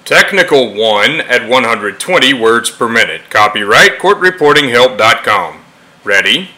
Technical 1 at 120 words per minute. Copyright courtreportinghelp.com. Ready?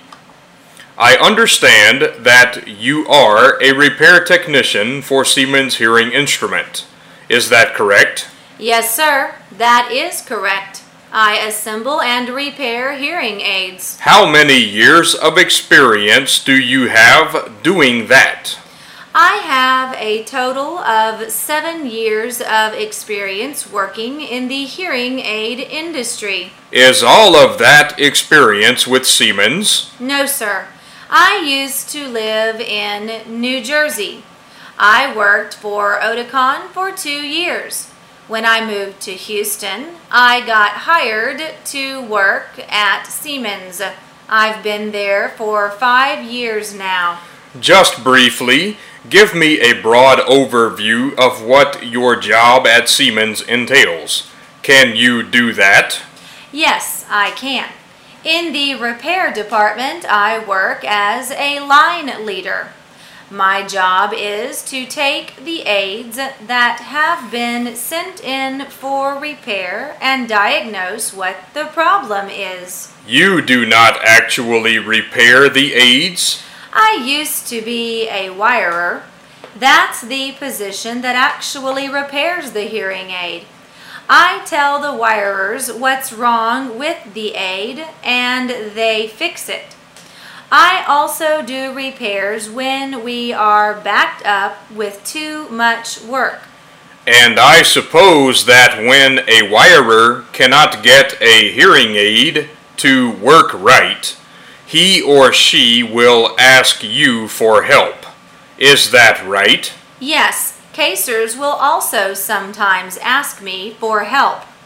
I understand that you are a repair technician for Siemens Hearing Instrument. Is that correct? Yes, sir. That is correct. I assemble and repair hearing aids. How many years of experience do you have doing that? I have a total of 7 years of experience working in the hearing aid industry. Is all of that experience with Siemens? No, sir. I used to live in New Jersey. I worked for Oticon for 2 years. When I moved to Houston, I got hired to work at Siemens. I've been there for 5 years now. Just briefly, give me a broad overview of what your job at Siemens entails. Can you do that? Yes, I can. In the repair department, I work as a line leader. My job is to take the aids that have been sent in for repair and diagnose what the problem is. You do not actually repair the aids? I used to be a wirer. That's the position that actually repairs the hearing aid. I tell the wirers what's wrong with the aid and they fix it. I also do repairs when we are backed up with too much work. And I suppose that when a wirer cannot get a hearing aid to work right, he or she will ask you for help. Is that right? Yes, casers will also sometimes ask me for help.